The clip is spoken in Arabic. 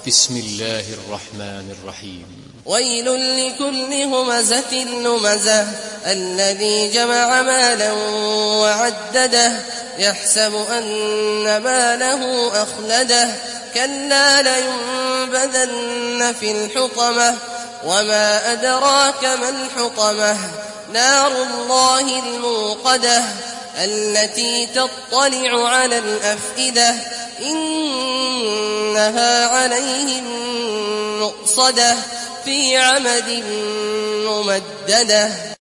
بسم الله الرحمن الرحيم. ويل لكل همزة لمزة الذي جمع مالا وعدده يحسب أن ماله أخلده كلا لينبذن في الحطمة وما أدراك ما الحطمة نار الله الموقدة التي تطلع على الأفئدة إنها عليهم مؤصدة في عمد ممددة.